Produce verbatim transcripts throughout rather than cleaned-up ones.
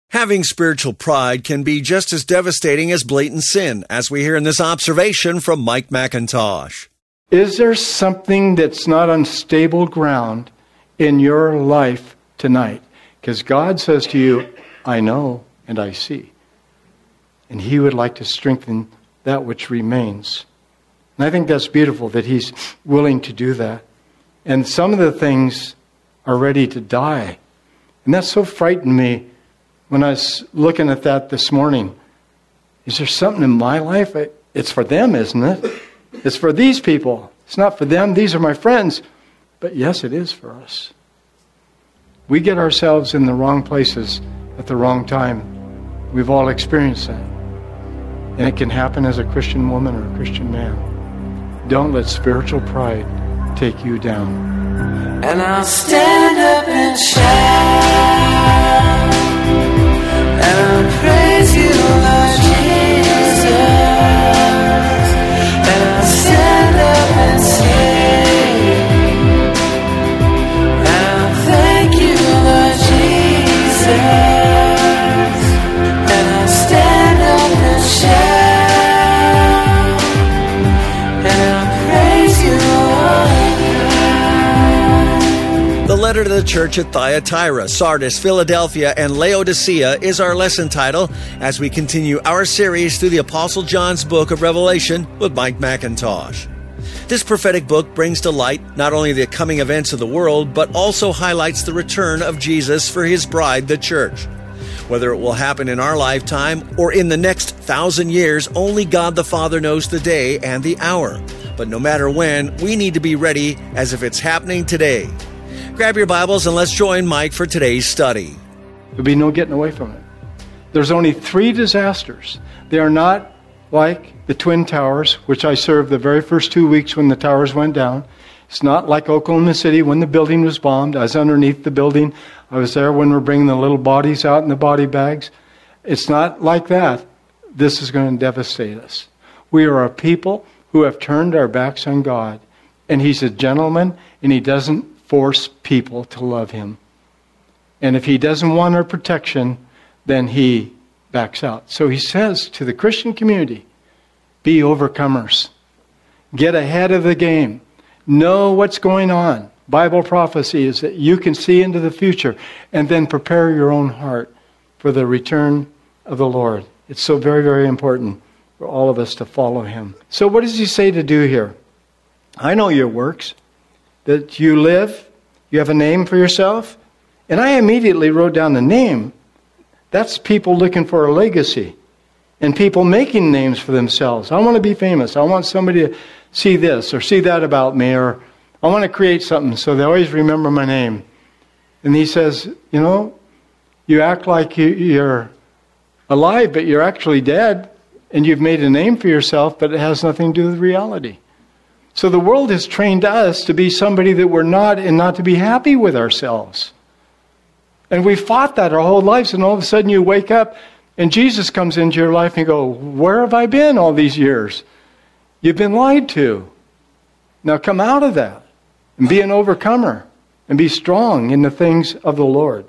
Having spiritual pride can be just as devastating as blatant sin, as we hear in this observation from Mike McIntosh. Is there something that's not on stable ground in your life tonight? Because God says to you, I know and I see. And He would like to strengthen that which remains. And I think that's beautiful that He's willing to do that. And some of the things are ready to die. And that so frightened me when I was looking at that this morning. Is there something in my life? It's for them, isn't it? It's for these people. It's not for them. These are my friends. But yes, it is for us. We get ourselves in the wrong places at the wrong time. We've all experienced that. And it can happen as a Christian woman or a Christian man. Don't let spiritual pride take you down. And I'll stand up and shout, and I'll praise you, Lord Jesus. And I'll stand up and sing, and I'll thank you, Lord Jesus. And I'll stand up and shout, and I'll praise you, Lord. The letter to the church at Thyatira, Sardis, Philadelphia, and Laodicea is our lesson title as we continue our series through the Apostle John's book of Revelation with Mike McIntosh. This prophetic book brings to light not only the coming events of the world, but also highlights the return of Jesus for His bride, the church. Whether it will happen in our lifetime or in the next thousand years, only God the Father knows the day and the hour. But no matter when, we need to be ready as if it's happening today. Grab your Bibles and let's join Mike for today's study. There'll be no getting away from it. There's only three disasters. They are not like the Twin Towers, which I served the very first two weeks when the towers went down. It's not like Oklahoma City when the building was bombed. I was underneath the building. I was there when we're bringing the little bodies out in the body bags. It's not like that. This is going to devastate us. We are a people who have turned our backs on God. And He's a gentleman, and He doesn't force people to love Him. And if He doesn't want our protection, then He backs out. So He says to the Christian community, be overcomers. Get ahead of the game. Know what's going on. Bible prophecy is that you can see into the future and then prepare your own heart for the return of the Lord. It's so very, very important for all of us to follow Him. So what does He say to do here? I know your works. That you live, you have a name for yourself. And I immediately wrote down the name. That's people looking for a legacy. And people making names for themselves. I want to be famous. I want somebody to see this or see that about me. Or I want to create something so they always remember my name. And He says, you know, you act like you're alive, but you're actually dead. And you've made a name for yourself, but it has nothing to do with reality. So the world has trained us to be somebody that we're not and not to be happy with ourselves. And we fought that our whole lives, and all of a sudden you wake up and Jesus comes into your life and you go, where have I been all these years? You've been lied to. Now come out of that and be an overcomer and be strong in the things of the Lord.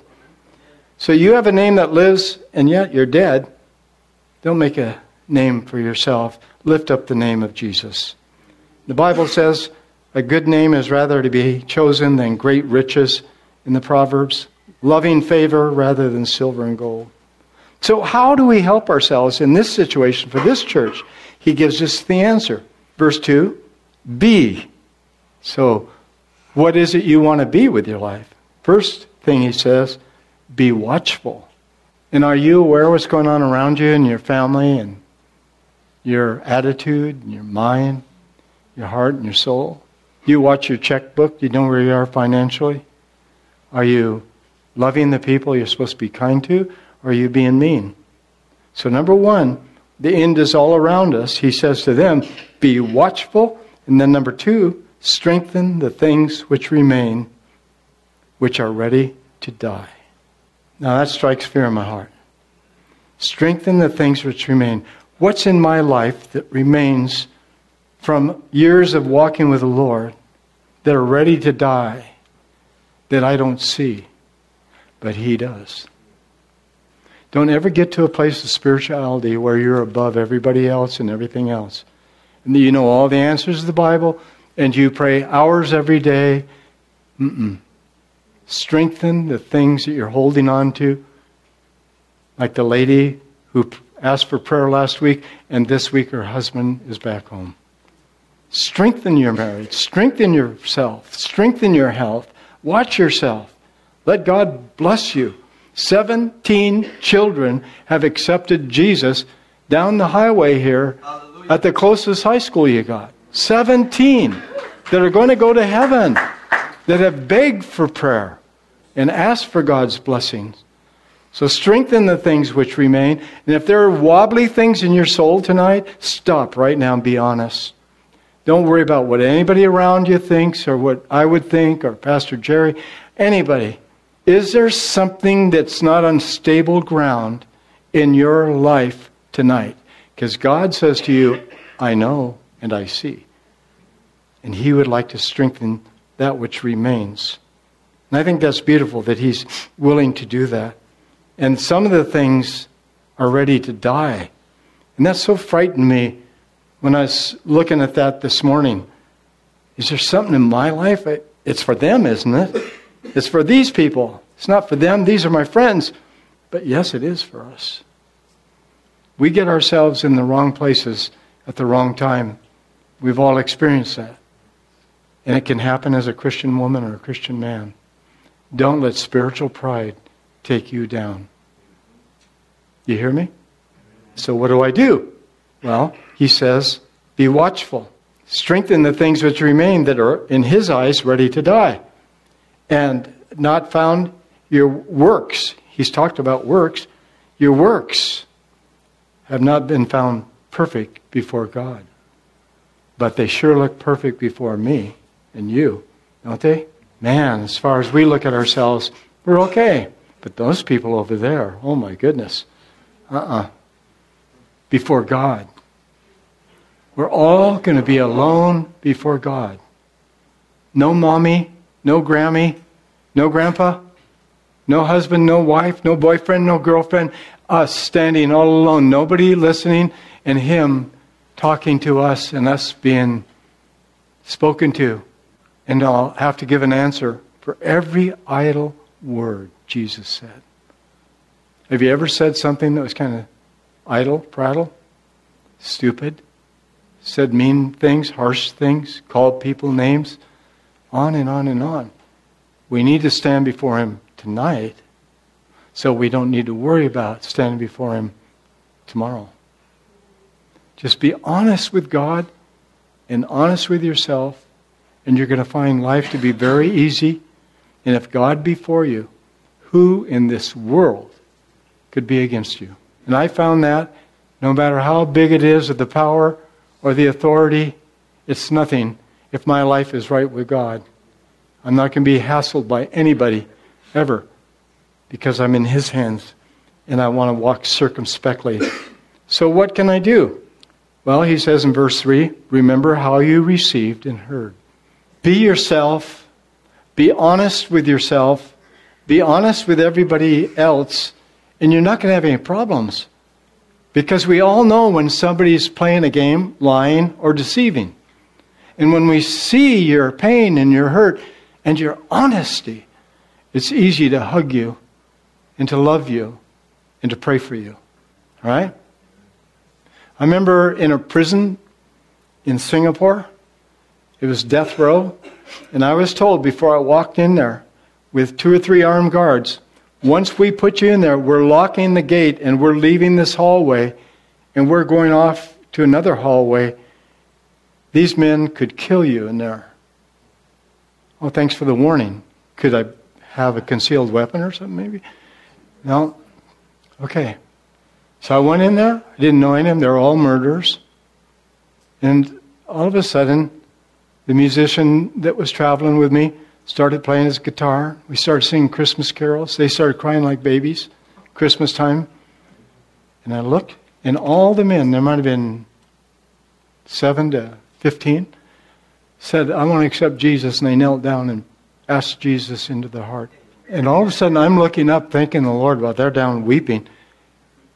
So you have a name that lives and yet you're dead. Don't make a name for yourself. Lift up the name of Jesus. The Bible says a good name is rather to be chosen than great riches in the Proverbs. Loving favor rather than silver and gold. So how do we help ourselves in this situation for this church? He gives us the answer. Verse two, be. So what is it you want to be with your life? First thing he says, be watchful. And are you aware of what's going on around you and your family and your attitude and your mind? Your heart and your soul? Do you watch your checkbook? Do you know where you are financially? Are you loving the people you're supposed to be kind to? Or are you being mean? So number one, the end is all around us. He says to them, be watchful. And then number two, strengthen the things which remain, which are ready to die. Now that strikes fear in my heart. Strengthen the things which remain. What's in my life that remains from years of walking with the Lord that are ready to die that I don't see, but He does? Don't ever get to a place of spirituality where you're above everybody else and everything else. And you know all the answers of the Bible, and you pray hours every day. Mm-mm. Strengthen the things that you're holding on to. Like the lady who asked for prayer last week, and this week her husband is back home. Strengthen your marriage. Strengthen yourself. Strengthen your health. Watch yourself. Let God bless you. Seventeen children have accepted Jesus down the highway here at the closest high school you got. Seventeen that are going to go to heaven, that have begged for prayer and asked for God's blessings. So strengthen the things which remain. And if there are wobbly things in your soul tonight, stop right now and be honest. Don't worry about what anybody around you thinks or what I would think or Pastor Jerry. Anybody. Is there something that's not on stable ground in your life tonight? Because God says to you, I know and I see. And He would like to strengthen that which remains. And I think that's beautiful that He's willing to do that. And some of the things are ready to die. And that so frightened me when I was looking at that this morning. Is there something in my life? It's for them, isn't it? It's for these people. It's not for them. These are my friends. But yes, it is for us. We get ourselves in the wrong places at the wrong time. We've all experienced that. And it can happen as a Christian woman or a Christian man. Don't let spiritual pride take you down. You hear me? So what do I do? Well, he says, be watchful. Strengthen the things which remain that are in His eyes ready to die. And not found your works. He's talked about works. Your works have not been found perfect before God. But they sure look perfect before me and you, don't they? Man, as far as we look at ourselves, we're okay. But those people over there, oh my goodness. Uh-uh. Before God. We're all going to be alone before God. No mommy, no Grammy, no grandpa, no husband, no wife, no boyfriend, no girlfriend. Us standing all alone, nobody listening, and Him talking to us and us being spoken to. And I'll have to give an answer for every idle word Jesus said. Have you ever said something that was kind of idle, prattle, stupid? Said mean things, harsh things, called people names, on and on and on. We need to stand before Him tonight, so we don't need to worry about standing before Him tomorrow. Just be honest with God and honest with yourself, and you're going to find life to be very easy. And if God be for you, who in this world could be against you? And I found that no matter how big it is, or the power or the authority, it's nothing if my life is right with God. I'm not going to be hassled by anybody ever, because I'm in His hands and I want to walk circumspectly. So what can I do? Well, he says in verse three, remember how you received and heard. Be yourself. Be honest with yourself. Be honest with everybody else, and you're not going to have any problems. Because we all know when somebody's playing a game, lying or deceiving. And when we see your pain and your hurt and your honesty, it's easy to hug you and to love you and to pray for you. All right? I remember in a prison in Singapore, it was death row, and I was told before I walked in there with two or three armed guards, once we put you in there, we're locking the gate and we're leaving this hallway and we're going off to another hallway. These men could kill you in there. Oh, thanks for the warning. Could I have a concealed weapon or something maybe? No? Okay. So I went in there. I didn't know any of them. They were all murderers. And all of a sudden, the musician that was traveling with me started playing his guitar. We started singing Christmas carols. They started crying like babies, Christmas time. And I looked, and all the men, there might have been seven to fifteen, said, I want to accept Jesus. And they knelt down and asked Jesus into their heart. And all of a sudden, I'm looking up, thanking the Lord, while they're down weeping.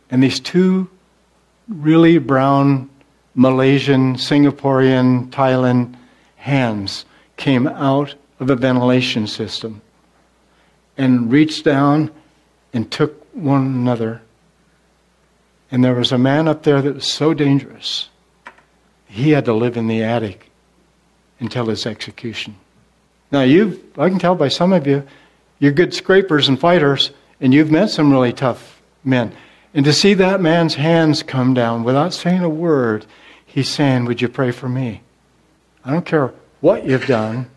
And these two really brown Malaysian, Singaporean, Thailand hands came out of a ventilation system and reached down and took one another. And there was a man up there that was so dangerous, he had to live in the attic until his execution. Now, you I can tell by some of you, you're good scrapers and fighters, and you've met some really tough men. And to see that man's hands come down without saying a word, he's saying, would you pray for me? I don't care what you've done.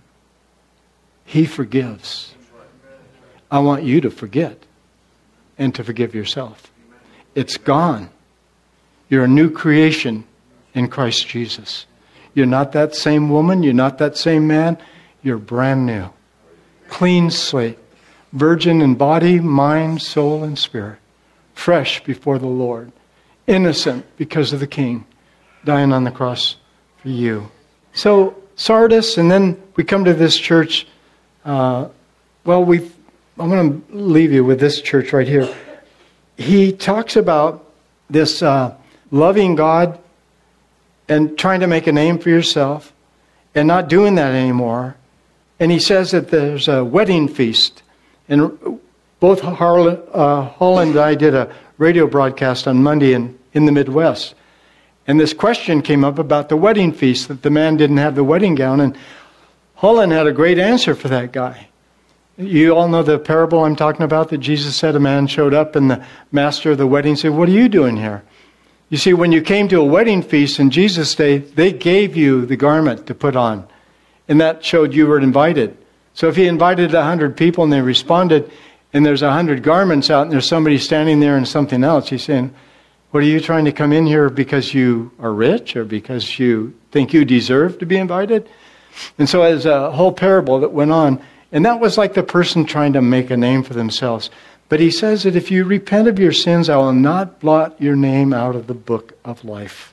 He forgives. I want you to forget and to forgive yourself. It's gone. You're a new creation in Christ Jesus. You're not that same woman. You're not that same man. You're brand new. Clean slate. Virgin in body, mind, soul, and spirit. Fresh before the Lord. Innocent because of the King. Dying on the cross for you. So, Sardis, and then we come to this church. Uh, well, we I'm going to leave you with this church right here. He talks about this uh, loving God and trying to make a name for yourself and not doing that anymore. And he says that there's a wedding feast. And both Harlan, uh, Holland and I did a radio broadcast on Monday in, in the Midwest. And this question came up about the wedding feast, that the man didn't have the wedding gown. And Holland had a great answer for that guy. You all know the parable I'm talking about, that Jesus said a man showed up and the master of the wedding said, what are you doing here? You see, when you came to a wedding feast in Jesus' day, they gave you the garment to put on. And that showed you were invited. So if he invited a hundred people and they responded, and there's a hundred garments out and there's somebody standing there in something else, he's saying, what are you trying to come in here because you are rich or because you think you deserve to be invited? And so there's a whole parable that went on. And that was like the person trying to make a name for themselves. But he says that if you repent of your sins, I will not blot your name out of the book of life.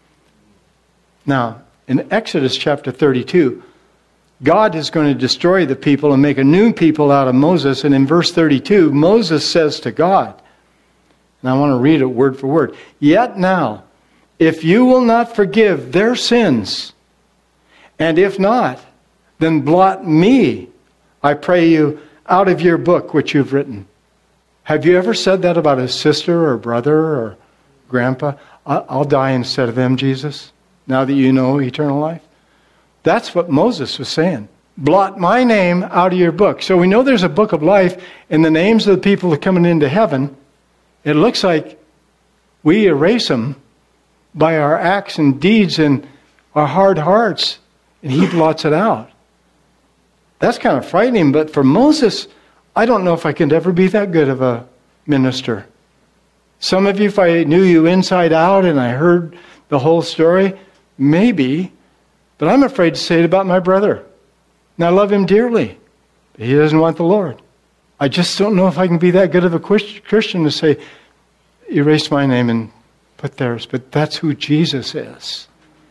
Now, in Exodus chapter thirty-two, God is going to destroy the people and make a new people out of Moses. And in verse thirty-two, Moses says to God, and I want to read it word for word, yet now, if you will not forgive their sins, and if not, then blot me, I pray you, out of your book which you've written. Have you ever said that about a sister or brother or grandpa? I'll die instead of them, Jesus, now that you know eternal life. That's what Moses was saying. Blot my name out of your book. So we know there's a book of life, and the names of the people that are coming into heaven, it looks like we erase them by our acts and deeds and our hard hearts, and he blots it out. That's kind of frightening, but for Moses, I don't know if I could ever be that good of a minister. Some of you, if I knew you inside out and I heard the whole story, maybe, but I'm afraid to say it about my brother. And I love him dearly, but he doesn't want the Lord. I just don't know if I can be that good of a Christian to say, erase my name and put theirs, but that's who Jesus is.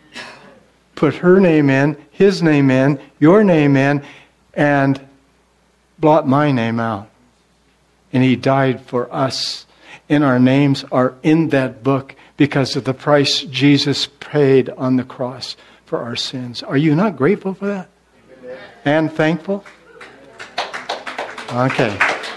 Put her name in, his name in, your name in, and blot my name out. And he died for us. And our names are in that book because of the price Jesus paid on the cross for our sins. Are you not grateful for that? Amen. And thankful? Okay.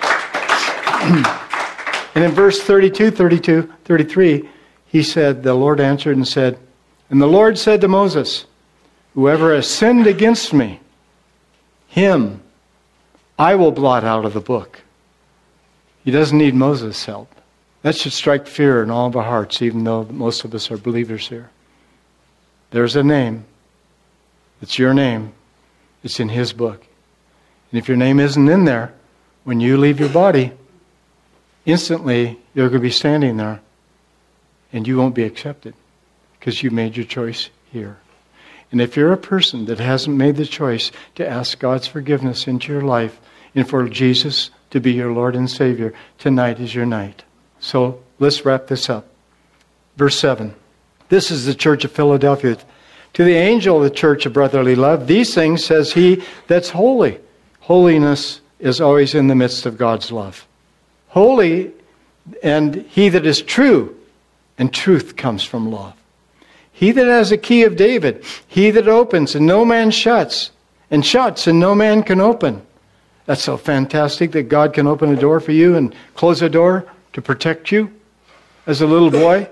And in verse thirty-two, thirty-two, thirty-three, he said, the Lord answered and said, and the Lord said to Moses, whoever has sinned against me, him I will blot out of the book. He doesn't need Moses' help. That should strike fear in all of our hearts, even though most of us are believers here. There's a name. It's your name. It's in his book. And if your name isn't in there, when you leave your body, instantly you're going to be standing there and you won't be accepted because you made your choice here. And if you're a person that hasn't made the choice to ask God's forgiveness into your life and for Jesus to be your Lord and Savior, tonight is your night. So let's wrap this up. Verse seven. This is the church of Philadelphia. To the angel of the church of brotherly love, these things says he that's holy. Holiness is always in the midst of God's love. Holy And he that is true, and truth comes from love. He that has the key of David, he that opens and no man shuts, and shuts and no man can open. That's so fantastic that God can open a door for you and close a door to protect you. As a little boy,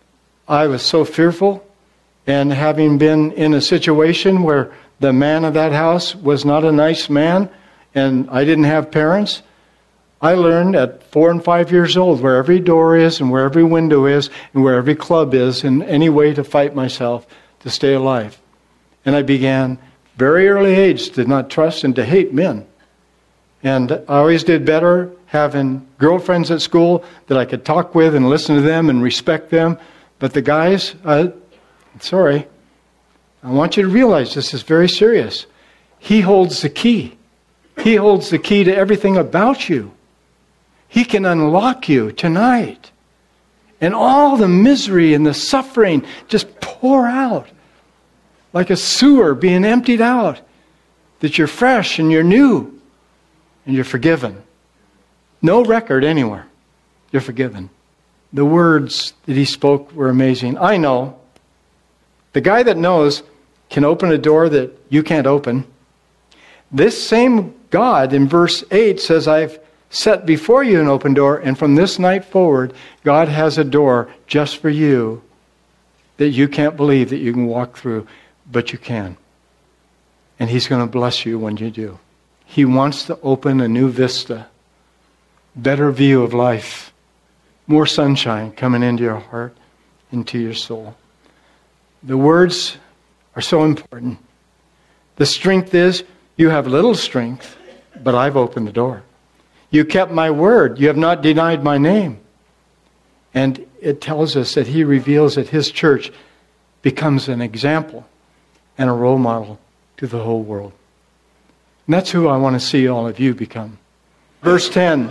I was so fearful, and having been in a situation where the man of that house was not a nice man, and I didn't have parents, I learned at four and five years old where every door is and where every window is and where every club is and any way to fight myself to stay alive. And I began, very early age, to not trust and to hate men. And I always did better having girlfriends at school that I could talk with and listen to them and respect them. But the guys, uh, sorry, I want you to realize this is very serious. He holds the key. He holds the key to everything about you. He can unlock you tonight. And all the misery and the suffering just pour out like a sewer being emptied out. That you're fresh and you're new and you're forgiven. No record anywhere. You're forgiven. The words that he spoke were amazing. I know. The guy that knows can open a door that you can't open. This same God in verse eight says, I've set before you an open door, and from this night forward, God has a door just for you that you can't believe that you can walk through, but you can. And he's going to bless you when you do. He wants to open a new vista, better view of life, more sunshine coming into your heart, into your soul. The words are so important. The strength is, you have little strength, but I've opened the door. You kept my word. You have not denied my name. And it tells us that he reveals that his church becomes an example and a role model to the whole world. And that's who I want to see all of you become. Verse ten,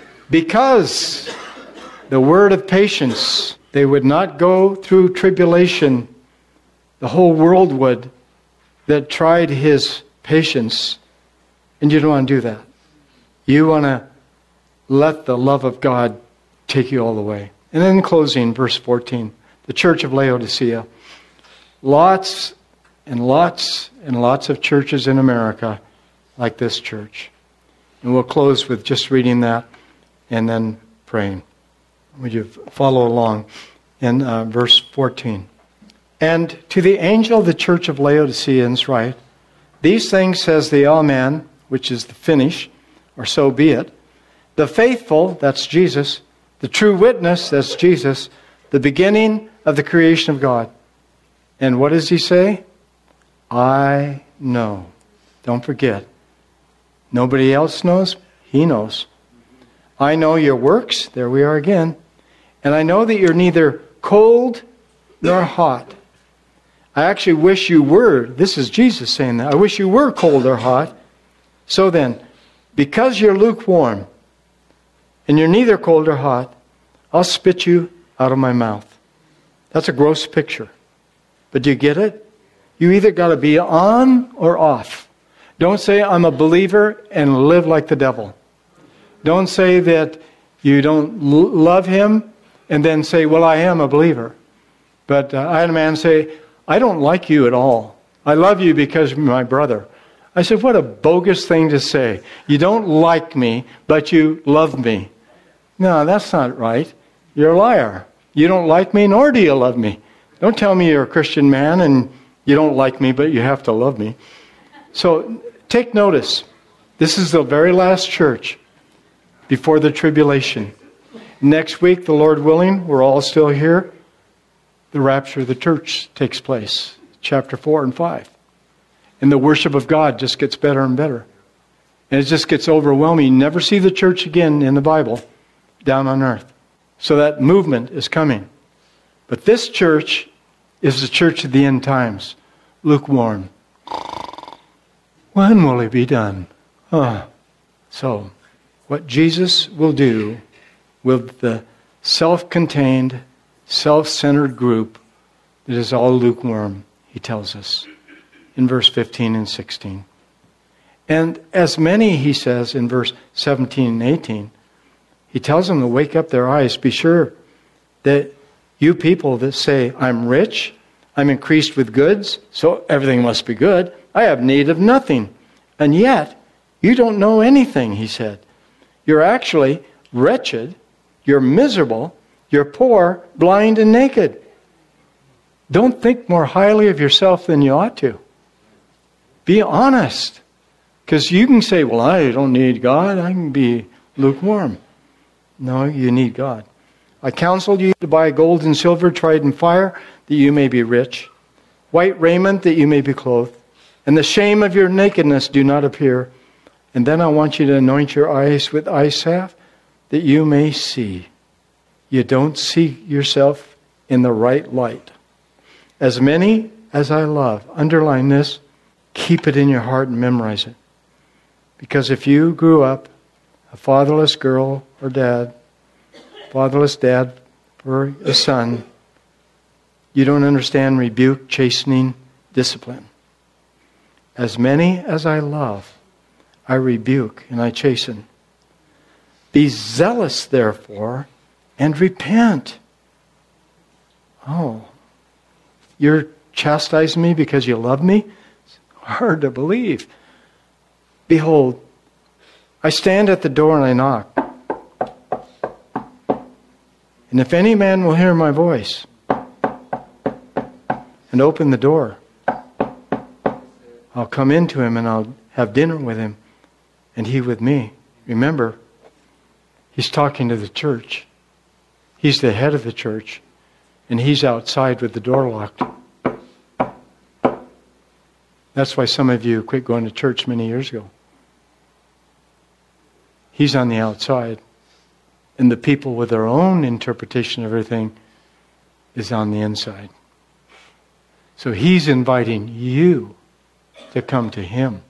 because the word of patience, they would not go through tribulation, the whole world would, that tried his patience. And you don't want to do that. You want to let the love of God take you all the way. And then in closing, verse fourteen, the church of Laodicea. Lots and lots and lots of churches in America like this church. And we'll close with just reading that and then praying. Would you follow along in uh, verse fourteen? And to the angel of the church of Laodiceans write, these things says the Amen, which is the finish, or so be it. The faithful, that's Jesus. The true witness, that's Jesus. The beginning of the creation of God. And what does he say? I know. Don't forget. Nobody else knows. He knows. I know your works. There we are again. And I know that you're neither cold nor hot. I actually wish you were. This is Jesus saying that. I wish you were cold or hot. So then, because you're lukewarm, and you're neither cold or hot, I'll spit you out of my mouth. That's a gross picture. But do you get it? You either got to be on or off. Don't say, I'm a believer and live like the devil. Don't say that you don't l- love him and then say, well, I am a believer. But uh, I had a man say, I don't like you at all. I love you because you're my brother. I said, what a bogus thing to say. You don't like me, but you love me. No, that's not right. You're a liar. You don't like me, nor do you love me. Don't tell me you're a Christian man and you don't like me, but you have to love me. So take notice. This is the very last church before the tribulation. Next week, the Lord willing, we're all still here. The rapture of the church takes place. Chapter four and five. And the worship of God just gets better and better. And it just gets overwhelming. You never see the church again in the Bible down on earth. So that movement is coming. But this church is the church of the end times. Lukewarm. When will it be done? Oh. So, what Jesus will do with the self-contained, self-centered group that is all lukewarm, he tells us in verse fifteen and sixteen. And as many, he says in verse seventeen and eighteen, He tells them to wake up their eyes. Be sure that you people that say, I'm rich, I'm increased with goods, so everything must be good. I have need of nothing. And yet, you don't know anything, he said. You're actually wretched, you're miserable, you're poor, blind, and naked. Don't think more highly of yourself than you ought to. Be honest. Because you can say, well, I don't need God. I can be lukewarm. No, you need God. I counsel you to buy gold and silver tried in fire, that you may be rich, white raiment, that you may be clothed, and the shame of your nakedness do not appear. And then I want you to anoint your eyes with eye salve, that you may see. You don't see yourself in the right light. As many as I love, underline this, keep it in your heart and memorize it. Because if you grew up a fatherless girl or dad, fatherless dad or a son, you don't understand rebuke, chastening, discipline. As many as I love, I rebuke and I chasten. Be zealous, therefore, and repent. Oh, you're chastising me because you love me? It's hard to believe. Behold, I stand at the door and I knock. And if any man will hear my voice and open the door, I'll come into him and I'll have dinner with him and he with me. Remember, he's talking to the church. He's the head of the church and he's outside with the door locked. That's why some of you quit going to church many years ago. He's on the outside. And the people with their own interpretation of everything is on the inside. So he's inviting you to come to him.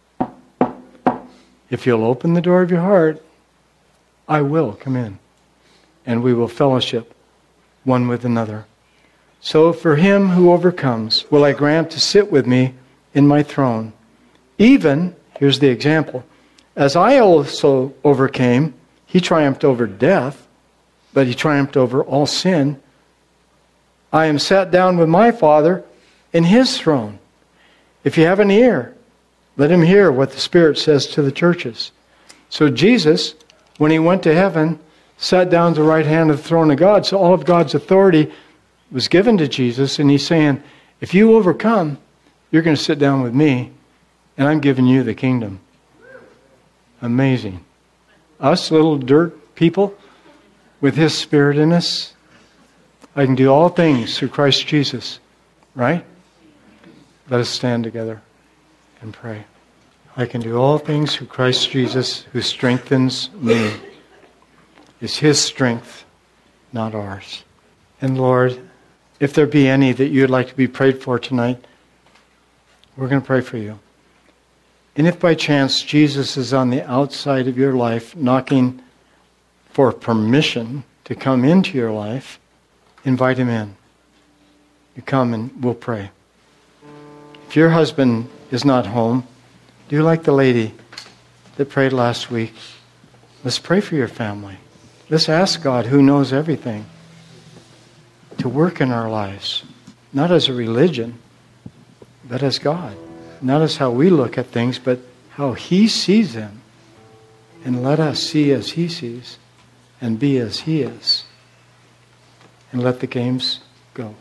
If you'll open the door of your heart, I will come in. And we will fellowship one with another. So for him who overcomes, will I grant to sit with me in my throne. Even, here's the example, as I also overcame, he triumphed over death, but he triumphed over all sin. I am sat down with my Father in his throne. If you have an ear, let him hear what the Spirit says to the churches. So Jesus, when he went to heaven, sat down at the right hand of the throne of God. So all of God's authority was given to Jesus. And he's saying, if you overcome, you're going to sit down with me, and I'm giving you the kingdom. Amazing. Us little dirt people with his Spirit in us, I can do all things through Christ Jesus. Right? Let us stand together and pray. I can do all things through Christ Jesus who strengthens me. It's his strength, not ours. And Lord, if there be any that you'd like to be prayed for tonight, we're going to pray for you. And if by chance Jesus is on the outside of your life, knocking for permission to come into your life, invite him in. You come and we'll pray. If your husband is not home, do like the lady that prayed last week. Let's pray for your family. Let's ask God, who knows everything, to work in our lives. Not as a religion, but as God. Not as how we look at things, but how he sees them. And let us see as he sees and be as he is. And let the games go.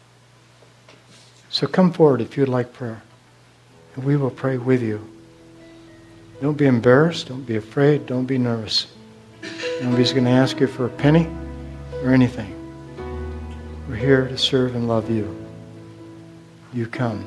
So come forward if you'd like prayer. And we will pray with you. Don't be embarrassed. Don't be afraid. Don't be nervous. Nobody's going to ask you for a penny or anything. We're here to serve and love you. You come.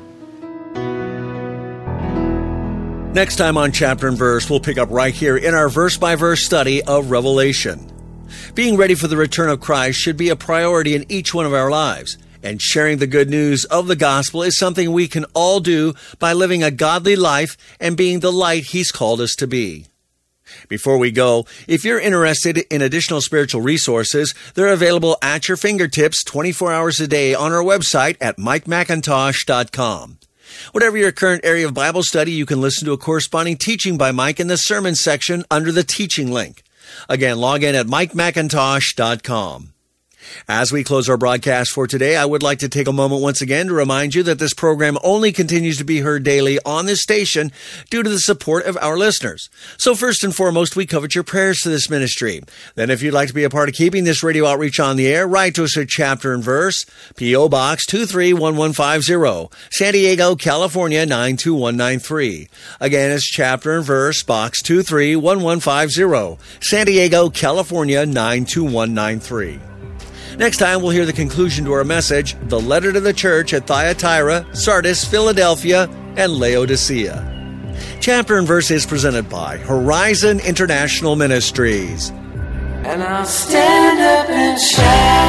Next time on Chapter and Verse, we'll pick up right here in our verse-by-verse study of Revelation. Being ready for the return of Christ should be a priority in each one of our lives, and sharing the good news of the gospel is something we can all do by living a godly life and being the light he's called us to be. Before we go, if you're interested in additional spiritual resources, they're available at your fingertips twenty-four hours a day on our website at mike macintosh dot com. Whatever your current area of Bible study, you can listen to a corresponding teaching by Mike in the sermon section under the teaching link. Again, log in at mike macintosh dot com. As we close our broadcast for today, I would like to take a moment once again to remind you that this program only continues to be heard daily on this station due to the support of our listeners. So first and foremost, we covet your prayers to this ministry. Then if you'd like to be a part of keeping this radio outreach on the air, write to us at Chapter and Verse, P O. Box two three one one five zero, San Diego, California nine two one nine three. Again, it's Chapter and Verse, Box two three one one five zero, San Diego, California nine two one nine three. Next time, we'll hear the conclusion to our message, The Letter to the Church at Thyatira, Sardis, Philadelphia, and Laodicea. Chapter and Verse is presented by Horizon International Ministries. And I'll stand up and shout.